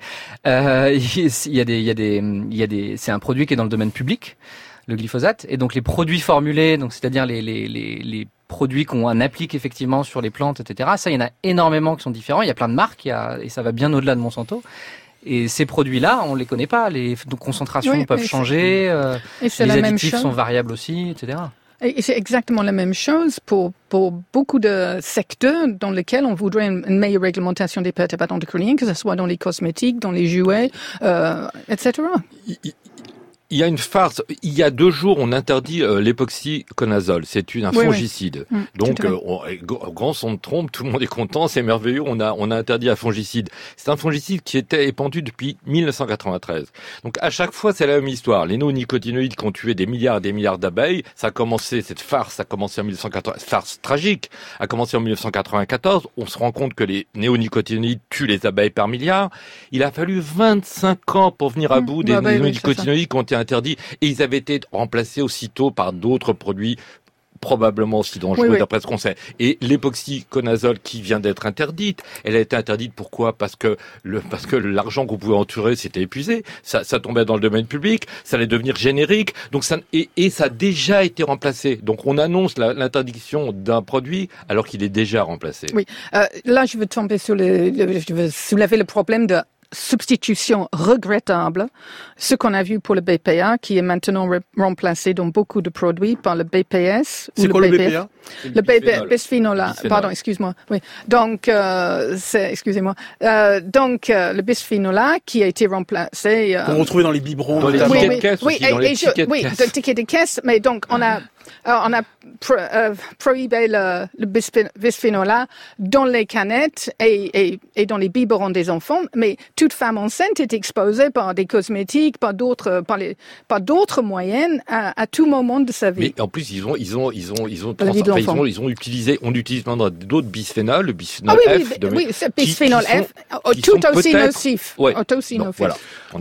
c'est un produit qui est dans le domaine public, le glyphosate, et donc les produits formulés, donc c'est-à-dire les produits qu'on applique effectivement sur les plantes, etc. Ça, il y en a énormément qui sont différents. Il y a plein de marques, et ça va bien au-delà de Monsanto. Et ces produits-là, on les connaît pas. Les concentrations peuvent changer, les additifs sont variables aussi, etc. Et c'est exactement la même chose pour beaucoup de secteurs dans lesquels on voudrait une meilleure réglementation des perturbateurs endocriniens, que ce soit dans les cosmétiques, dans les jouets, etc. Il y a une farce. Il y a 2 jours, on interdit l'époxyconazole. C'est un fongicide. Oui. Donc, grand son de trompe, tout le monde est content, c'est merveilleux. On a interdit un fongicide. C'est un fongicide qui était épandu depuis 1993. Donc, à chaque fois, c'est la même histoire. Les néonicotinoïdes qui ont tué des milliards et des milliards d'abeilles. Cette farce a commencé en 1980. Farce tragique a commencé en 1994. On se rend compte que les néonicotinoïdes tuent les abeilles par milliards. Il a fallu 25 ans pour venir à bout des néonicotinoïdes qui ont été interdits, et ils avaient été remplacés aussitôt par d'autres produits probablement aussi dangereux d'après ce qu'on sait. Et l'époxyconazole qui vient d'être interdite, elle a été interdite pourquoi ? Parce que l'argent qu'on pouvait en tirer s'était épuisé, ça tombait dans le domaine public, ça allait devenir générique, donc ça a déjà été remplacé. Donc on annonce l'interdiction d'un produit alors qu'il est déjà remplacé. Oui, là je veux tomber je veux soulever le problème de substitution regrettable, ce qu'on a vu pour le BPA, qui est maintenant remplacé dans beaucoup de produits par le BPS. C'est quoi le BPA? Le bisphénol A. Pardon, excuse-moi. Oui. Donc, excusez-moi. Le bisphénol A qui a été remplacé. Qu'on retrouvait dans les biberons. Dans les tickets de caisse aussi, dans les tickets de caisse. Oui, dans les tickets de caisse, mais donc on a prohibé le bisphénol A dans les canettes et dans les biberons des enfants, mais toute femme enceinte est exposée par des cosmétiques, par d'autres moyens à tout moment de sa vie. Mais en plus, on utilise maintenant d'autres bisphénols, le bisphénol F. C'est bisphénol F, tout aussi nocif. Voilà.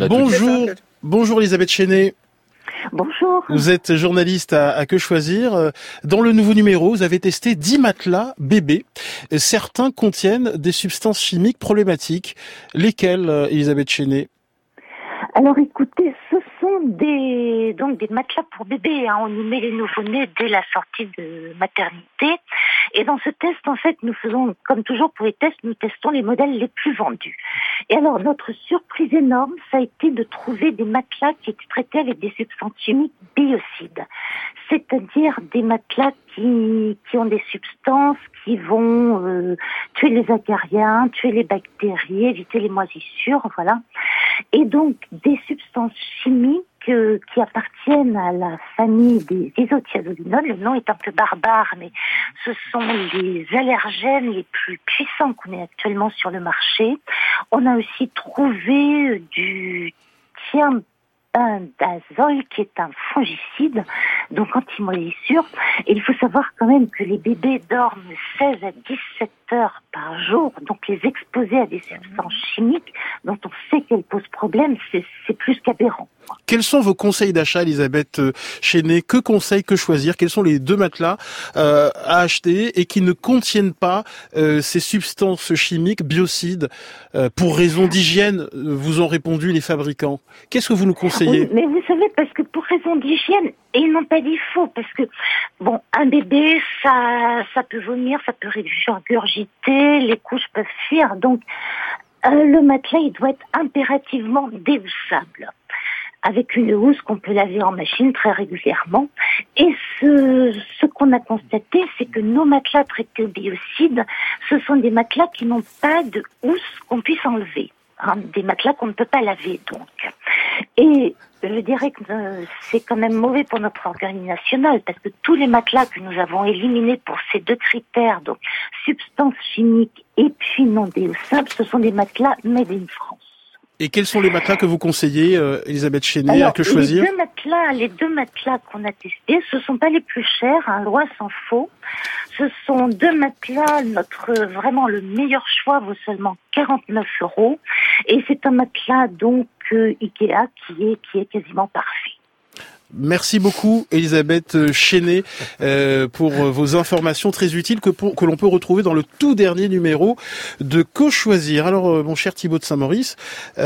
Bonjour Elisabeth Chenet. Bonjour. Vous êtes journaliste à Que Choisir. Dans le nouveau numéro, vous avez testé 10 matelas bébés. Certains contiennent des substances chimiques problématiques. Lesquelles, Elisabeth Chenet ? Alors écoutez, ce sont des matelas pour bébés. On y met les nouveau-nés dès la sortie de maternité. Et dans ce test, en fait, nous faisons, comme toujours pour les tests, nous testons les modèles les plus vendus. Et alors, notre surprise énorme, ça a été de trouver des matelas qui étaient traités avec des substances chimiques biocides. C'est-à-dire des matelas qui ont des substances qui vont tuer les acariens, tuer les bactéries, éviter les moisissures, voilà. Et donc, des substances chimiques qui appartiennent à la famille des isothiazolinols. Le nom est un peu barbare, mais ce sont les allergènes les plus puissants qu'on ait actuellement sur le marché. On a aussi trouvé du thiabendazole, qui est un fongicide, donc anti-moisissure. Et il faut savoir quand même que les bébés dorment 16 à 17 heures par jour, donc les exposer à des substances chimiques dont on sait qu'elles posent problème, c'est plus qu'aberrant. Quels sont vos conseils d'achat, Elisabeth Chenet ? Que conseille Que Choisir ? Quels sont les 2 matelas à acheter et qui ne contiennent pas ces substances chimiques biocides pour raison d'hygiène, vous ont répondu les fabricants. Qu'est-ce que vous nous conseillez ? Oui, mais vous savez, parce que pour raison d'hygiène, et ils n'ont pas dit faux, parce que, bon, un bébé, ça peut vomir, ça peut régurgiter, les couches peuvent fuir, donc le matelas, il doit être impérativement déhoussable, avec une housse qu'on peut laver en machine très régulièrement. Et ce qu'on a constaté, c'est que nos matelas traités au biocide, ce sont des matelas qui n'ont pas de housse qu'on puisse enlever. Des matelas qu'on ne peut pas laver, donc. Et je dirais que c'est quand même mauvais pour notre organisme national, parce que tous les matelas que nous avons éliminés pour ces 2 critères, donc substances chimiques et puis non déhoussables, ce sont des matelas made in France. Et quels sont les matelas que vous conseillez, Elisabeth Chenet, à Que Choisir ? Les deux matelas qu'on a testés, ce sont pas les plus chers, loin s'en faut. Ce sont 2 matelas, vraiment le meilleur choix vaut seulement 49 €. Et c'est un matelas, donc, Ikea qui est quasiment parfait. Merci beaucoup, Elisabeth Chenet, pour vos informations très utiles que l'on peut retrouver dans le tout dernier numéro de Que Choisir. Alors, mon cher Thibaut de Saint-Maurice,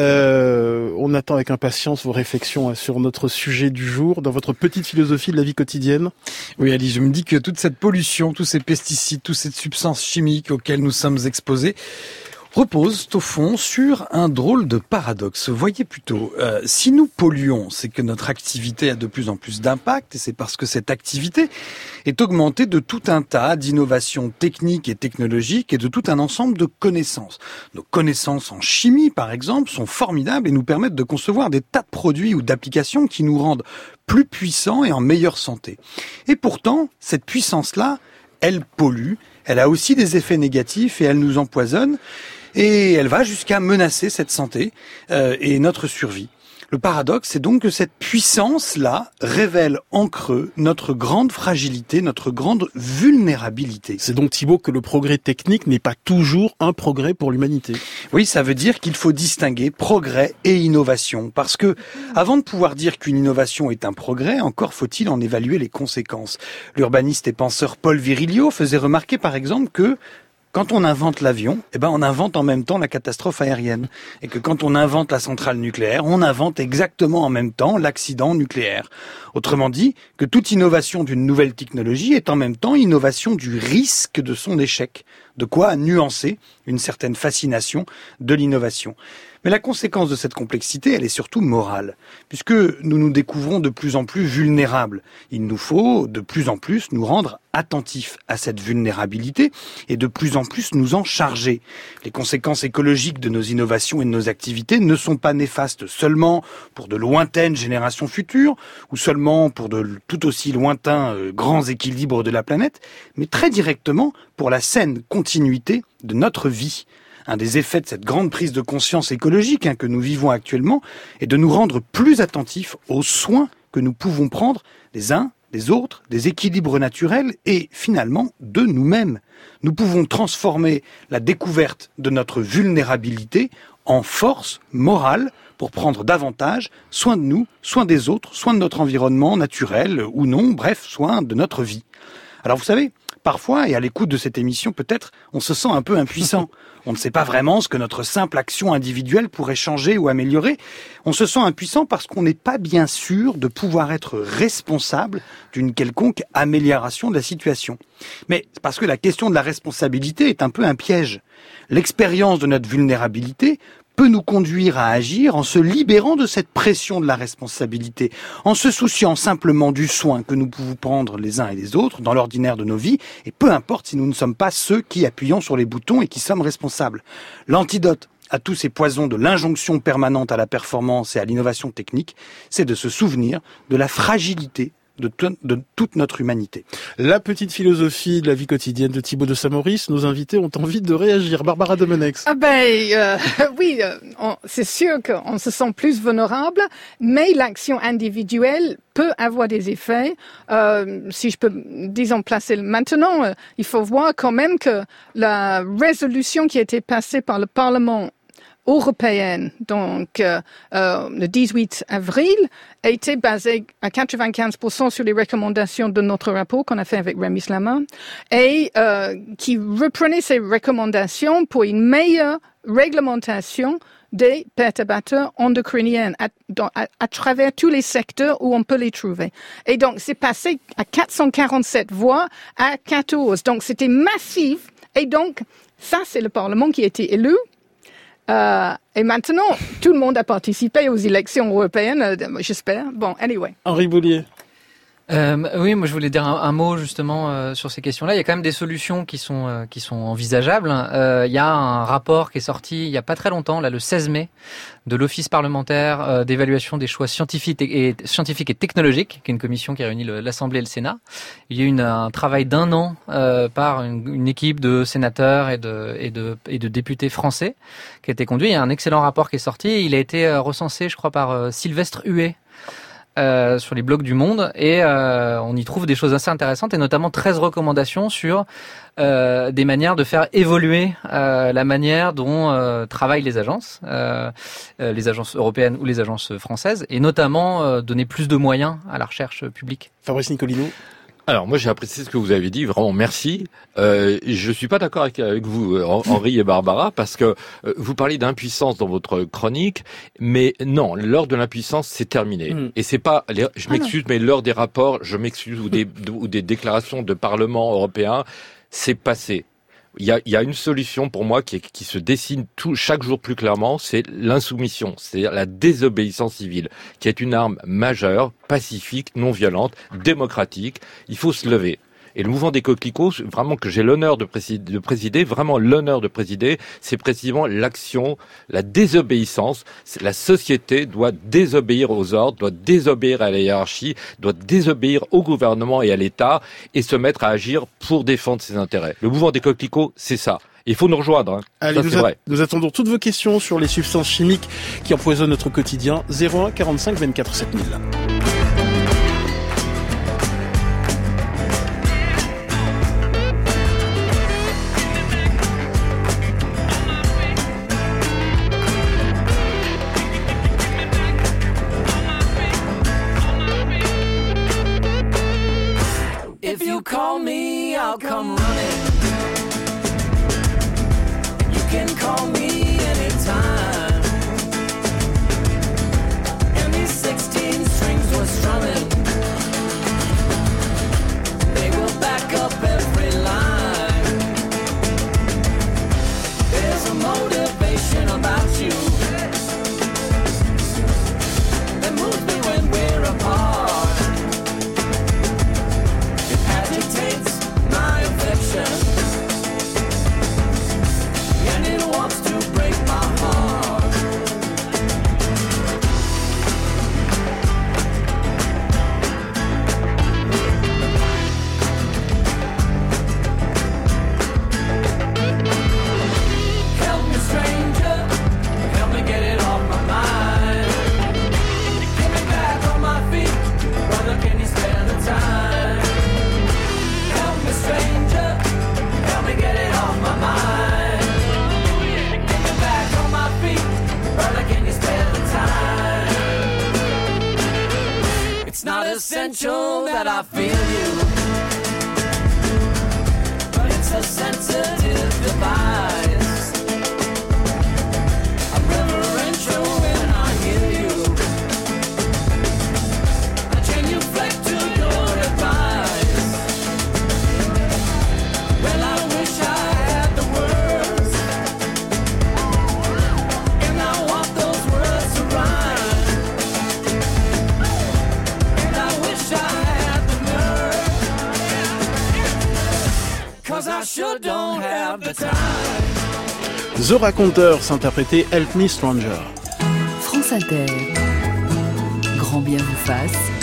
on attend avec impatience vos réflexions sur notre sujet du jour, dans votre petite philosophie de la vie quotidienne. Oui, Alice, je me dis que toute cette pollution, tous ces pesticides, toutes ces substances chimiques auxquelles nous sommes exposés, reposent au fond sur un drôle de paradoxe. Voyez plutôt, si nous polluons, c'est que notre activité a de plus en plus d'impact, et c'est parce que cette activité est augmentée de tout un tas d'innovations techniques et technologiques et de tout un ensemble de connaissances. Nos connaissances en chimie, par exemple, sont formidables et nous permettent de concevoir des tas de produits ou d'applications qui nous rendent plus puissants et en meilleure santé. Et pourtant, cette puissance-là, elle pollue, elle a aussi des effets négatifs et elle nous empoisonne. Et elle va jusqu'à menacer cette santé et notre survie. Le paradoxe, c'est donc que cette puissance-là révèle en creux notre grande fragilité, notre grande vulnérabilité. C'est donc, Thibaut, que le progrès technique n'est pas toujours un progrès pour l'humanité. Oui, ça veut dire qu'il faut distinguer progrès et innovation. Parce que, avant de pouvoir dire qu'une innovation est un progrès, encore faut-il en évaluer les conséquences. L'urbaniste et penseur Paul Virilio faisait remarquer, par exemple, que quand on invente l'avion, on invente en même temps la catastrophe aérienne. Et que quand on invente la centrale nucléaire, on invente exactement en même temps l'accident nucléaire. Autrement dit, que toute innovation d'une nouvelle technologie est en même temps innovation du risque de son échec. De quoi nuancer une certaine fascination de l'innovation. Mais la conséquence de cette complexité, elle est surtout morale, puisque nous nous découvrons de plus en plus vulnérables. Il nous faut de plus en plus nous rendre attentifs à cette vulnérabilité et de plus en plus nous en charger. Les conséquences écologiques de nos innovations et de nos activités ne sont pas néfastes seulement pour de lointaines générations futures ou seulement pour de tout aussi lointains grands équilibres de la planète, mais très directement pour la saine continuité de notre vie. Un des effets de cette grande prise de conscience écologique que nous vivons actuellement est de nous rendre plus attentifs aux soins que nous pouvons prendre les uns, les autres, des équilibres naturels et finalement de nous-mêmes. Nous pouvons transformer la découverte de notre vulnérabilité en force morale pour prendre davantage soin de nous, soin des autres, soin de notre environnement naturel ou non, bref, soin de notre vie. Alors vous savez, parfois, et à l'écoute de cette émission peut-être, on se sent un peu impuissant. On ne sait pas vraiment ce que notre simple action individuelle pourrait changer ou améliorer. On se sent impuissant parce qu'on n'est pas bien sûr de pouvoir être responsable d'une quelconque amélioration de la situation. Mais c'est parce que la question de la responsabilité est un peu un piège. L'expérience de notre vulnérabilité peut nous conduire à agir en se libérant de cette pression de la responsabilité, en se souciant simplement du soin que nous pouvons prendre les uns et les autres dans l'ordinaire de nos vies, et peu importe si nous ne sommes pas ceux qui appuyons sur les boutons et qui sommes responsables. L'antidote à tous ces poisons de l'injonction permanente à la performance et à l'innovation technique, c'est de se souvenir de la fragilité de toute notre humanité. La petite philosophie de la vie quotidienne de Thibaut de Saint-Maurice, nos invités ont envie de réagir. Barbara Domenex. Oui, c'est sûr qu'on se sent plus vulnérable, mais l'action individuelle peut avoir des effets. Si je peux, disons, placer maintenant, il faut voir quand même que la résolution qui a été passée par le Parlement européenne, donc le 18 avril, a été basée à 95% sur les recommandations de notre rapport qu'on a fait avec Rémi Slama et qui reprenait ces recommandations pour une meilleure réglementation des perturbateurs endocriniens à travers tous les secteurs où on peut les trouver. Et donc, c'est passé à 447 voix à 14. Donc, c'était massif. Et donc, ça, c'est le Parlement qui a été élu. Et maintenant, tout le monde a participé aux élections européennes, j'espère. Bon, anyway. Henri Boulier. Oui, moi je voulais dire un mot justement sur ces questions-là. Il y a quand même des solutions qui sont envisageables. Il y a un rapport qui est sorti il y a pas très longtemps, là le 16 mai, de l'Office parlementaire d'évaluation des choix scientifiques et technologiques, qui est une commission qui réunit l'Assemblée et le Sénat. Il y a eu un travail d'1 an par une équipe de sénateurs et de députés français qui a été conduit. Il y a un excellent rapport qui est sorti. Il a été recensé, je crois, par Sylvestre Huet. Sur les blogs du Monde et on y trouve des choses assez intéressantes et notamment 13 recommandations sur des manières de faire évoluer la manière dont travaillent les agences européennes ou les agences françaises et notamment donner plus de moyens à la recherche publique. Fabrice Nicolino. Alors moi j'ai apprécié ce que vous avez dit, vraiment merci. Je suis pas d'accord avec vous Henri et Barbara parce que vous parlez d'impuissance dans votre chronique, mais non, l'heure de l'impuissance c'est terminé. Et c'est pas, je m'excuse, mais l'heure des rapports, je m'excuse ou des déclarations de Parlement européen, c'est passé. Il y a une solution pour moi qui se dessine chaque jour plus clairement, c'est l'insoumission, c'est-à-dire la désobéissance civile, qui est une arme majeure, pacifique, non violente, démocratique. Il faut se lever. Et le mouvement des coquelicots, vraiment que j'ai l'honneur de présider, vraiment l'honneur de présider, c'est précisément l'action, la désobéissance. La société doit désobéir aux ordres, doit désobéir à la hiérarchie, doit désobéir au gouvernement et à l'État et se mettre à agir pour défendre ses intérêts. Le mouvement des coquelicots, c'est ça. Il faut nous rejoindre. Allez, ça, c'est vrai. Nous attendons toutes vos questions sur les substances chimiques qui empoisonnent notre quotidien. 01 45 24 7000. If you call me, I'll come running. You can call me anytime. And these 16 strings were strumming. They will back up every line. There's a motivation about you that moves me when we're apart. My affection, and it wants to break my heart. Help me, stranger, help me get it off my mind. Get me back on my feet, brother, can you spare the time? Stranger, help me get it off my mind. Get me back on my feet, brother, can you spare the time? It's not essential that I feel you, but it's a sensitive device. I'm reverential when I hear you. I genuflect to your advice. Well, I wish I had the words, and I want those words to rhyme. And I wish I had the nerve, 'cause I sure don't have the time. The Raconteurs interprété Help Me Stranger. France Inter. Grand bien vous fasse.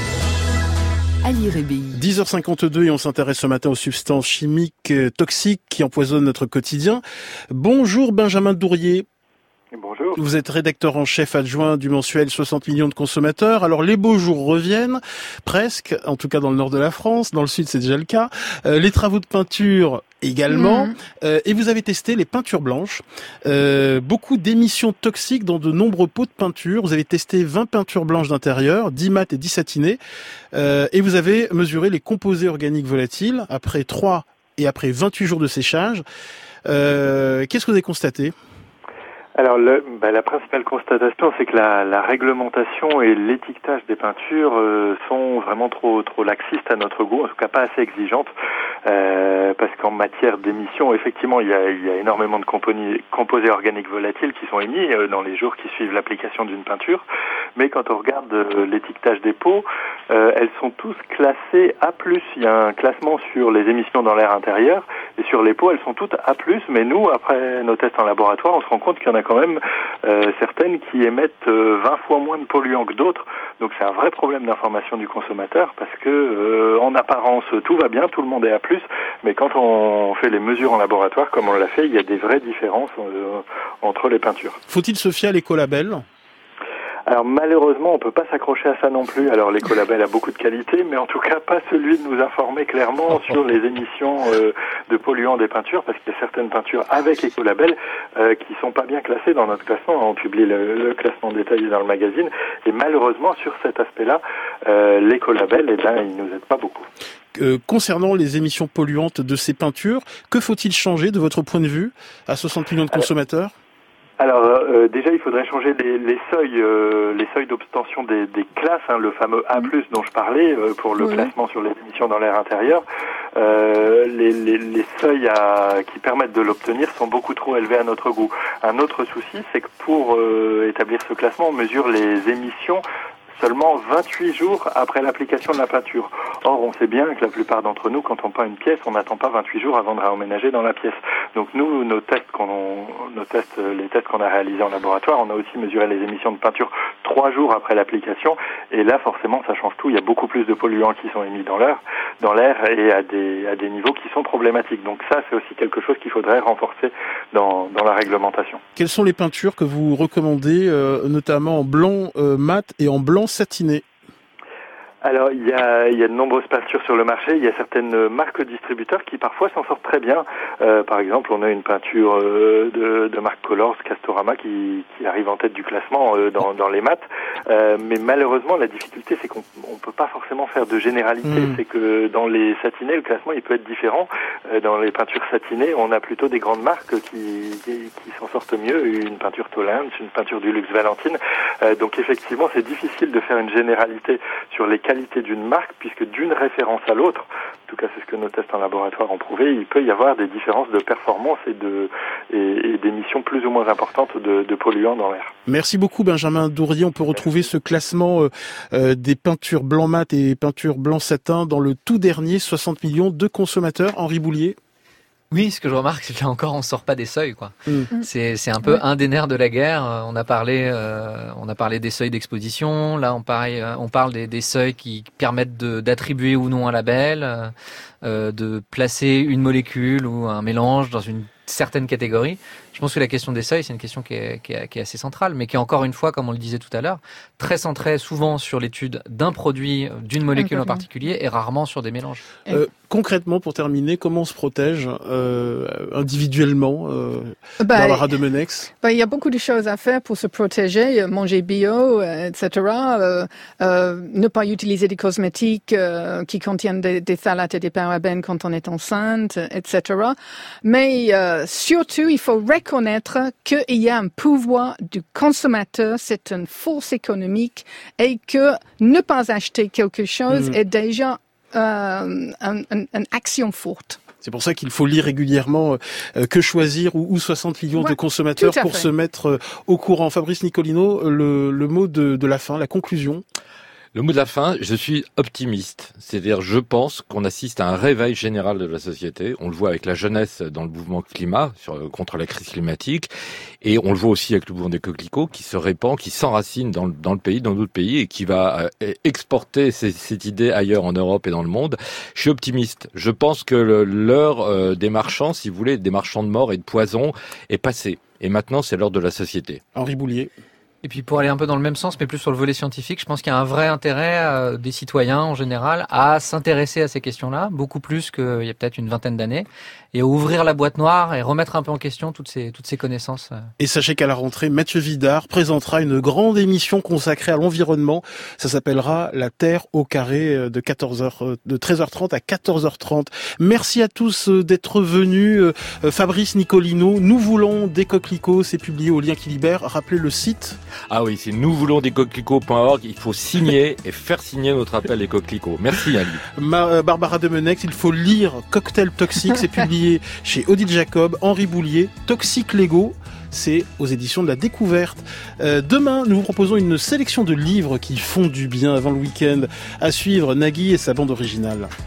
Ali Rébi. 10h52 et on s'intéresse ce matin aux substances chimiques toxiques qui empoisonnent notre quotidien. Bonjour Benjamin Dourier. Bonjour. Vous êtes rédacteur en chef adjoint du mensuel 60 millions de consommateurs. Alors les beaux jours reviennent, presque, en tout cas dans le nord de la France, dans le sud c'est déjà le cas. Les travaux de peinture également. Et vous avez testé les peintures blanches. Beaucoup d'émissions toxiques dans de nombreux pots de peinture. Vous avez testé 20 peintures blanches d'intérieur, 10 mat et 10 satinées. Et vous avez mesuré les composés organiques volatiles après 3 et après 28 jours de séchage. Qu'est-ce que vous avez constaté ? Alors, la principale constatation, c'est que la réglementation et l'étiquetage des peintures sont vraiment trop laxistes à notre goût, en tout cas pas assez exigeantes, parce qu'en matière d'émissions, effectivement, il y a énormément de composés organiques volatiles qui sont émis dans les jours qui suivent l'application d'une peinture, mais quand on regarde l'étiquetage des pots, elles sont tous classées A+. Il y a un classement sur les émissions dans l'air intérieur, et sur les pots, elles sont toutes A+, mais nous, après nos tests en laboratoire, on se rend compte qu'il y en a quand même certaines qui émettent 20 fois moins de polluants que d'autres. Donc c'est un vrai problème d'information du consommateur parce que en apparence tout va bien, tout le monde est A+, mais quand on fait les mesures en laboratoire comme on l'a fait, il y a des vraies différences entre les peintures. Faut-il se fier à l'écolabel ? Alors malheureusement, on peut pas s'accrocher à ça non plus. Alors l'écolabel a beaucoup de qualités, mais en tout cas pas celui de nous informer clairement sur les émissions de polluants des peintures, parce qu'il y a certaines peintures avec écolabel qui sont pas bien classées dans notre classement. On publie le classement détaillé dans le magazine, et malheureusement sur cet aspect-là, l'écolabel, il nous aide pas beaucoup. Concernant les émissions polluantes de ces peintures, que faut-il changer de votre point de vue à 60 millions de consommateurs ? Alors déjà il faudrait changer les seuils d'obtention des classes, le fameux A+ dont je parlais pour le classement sur les émissions dans l'air intérieur. Les seuils qui permettent de l'obtenir sont beaucoup trop élevés à notre goût. Un autre souci, c'est que pour établir ce classement, on mesure les émissions seulement 28 jours après l'application de la peinture. Or, on sait bien que la plupart d'entre nous, quand on peint une pièce, on n'attend pas 28 jours avant de réemménager dans la pièce. Donc nous, les tests qu'on a réalisés en laboratoire, on a aussi mesuré les émissions de peinture 3 jours après l'application. Et là, forcément, ça change tout. Il y a beaucoup plus de polluants qui sont émis dans l'air et à des niveaux qui sont problématiques. Donc ça, c'est aussi quelque chose qu'il faudrait renforcer dans la réglementation. Quelles sont les peintures que vous recommandez, notamment en blanc mat et en blanc satiné? Alors, il y a de nombreuses peintures sur le marché. Il y a certaines marques distributeurs qui parfois s'en sortent très bien. Par exemple, on a une peinture de marque Colors, Castorama, qui arrive en tête du classement dans les mats. Mais malheureusement, la difficulté, c'est qu'on peut pas forcément faire de généralité. C'est que dans les satinés, le classement, il peut être différent. Dans les peintures satinées, on a plutôt des grandes marques qui s'en sortent mieux. Une peinture Tolins, une peinture du Luxe Valentine. Donc effectivement, c'est difficile de faire une généralité sur les qualités d'une marque, puisque d'une référence à l'autre, en tout cas c'est ce que nos tests en laboratoire ont prouvé, il peut y avoir des différences de performance et d'émissions plus ou moins importantes de polluants dans l'air. Merci beaucoup Benjamin Dourrier. On peut retrouver ce classement des peintures blanc mat et peintures blanc satin dans le tout dernier 60 millions de consommateurs. Henri Boulier. Oui, ce que je remarque, c'est que là encore, on sort pas des seuils, quoi. C'est un peu un des nerfs de la guerre. On a parlé des seuils d'exposition. Là, on parle des seuils qui permettent d'attribuer ou non un label, de placer une molécule ou un mélange dans une certaine catégorie. Je pense que la question des seuils, c'est une question qui est assez centrale, mais qui est encore une fois, comme on le disait tout à l'heure, très centrée souvent sur l'étude d'un produit, d'une molécule en particulier, et rarement sur des mélanges. Concrètement, pour terminer, comment on se protège individuellement, Barbara Demenex? Il y a beaucoup de choses à faire pour se protéger, manger bio, etc. Ne pas utiliser des cosmétiques qui contiennent des phthalates et des parabènes quand on est enceinte, etc. Mais surtout, il faut reconnaître qu'il y a un pouvoir du consommateur, c'est une force économique, et que ne pas acheter quelque chose est déjà une action forte. C'est pour ça qu'il faut lire régulièrement Que choisir ou 60 millions de consommateurs pour se mettre au courant. Fabrice Nicolino, le mot de la fin, la conclusion. Le mot de la fin, je suis optimiste. C'est-à-dire, je pense qu'on assiste à un réveil général de la société. On le voit avec la jeunesse dans le mouvement climat, contre la crise climatique. Et on le voit aussi avec le mouvement des coquelicots qui se répand, qui s'enracine dans le pays, dans d'autres pays, et qui va exporter cette idée ailleurs en Europe et dans le monde. Je suis optimiste. Je pense que l'heure des marchands, si vous voulez, des marchands de mort et de poison est passée. Et maintenant, c'est l'heure de la société. Henri Boulier. Et puis pour aller un peu dans le même sens, mais plus sur le volet scientifique, je pense qu'il y a un vrai intérêt des citoyens en général à s'intéresser à ces questions-là, beaucoup plus qu'il y a peut-être une vingtaine d'années, et à ouvrir la boîte noire et remettre un peu en question toutes ces connaissances. Et sachez qu'à la rentrée, Mathieu Vidard présentera une grande émission consacrée à l'environnement. Ça s'appellera La Terre au carré de 13h30 à 14h30. Merci à tous d'être venus. Fabrice Nicolino, Nous voulons des coquelicots, c'est publié au Lien qui libère. Rappelez le site. Ah oui, c'est nousvoulonsdescoquelicots.org. Il faut signer et faire signer notre appel des coquelicots. Merci Ali. Barbara Demenex, il faut lire Cocktail Toxique, c'est publié chez Odile Jacob. Henri Boulier, Toxique Lego, c'est aux éditions de la Découverte. Demain, nous vous proposons une sélection de livres qui font du bien avant le week-end. À suivre, Nagui et sa bande originale.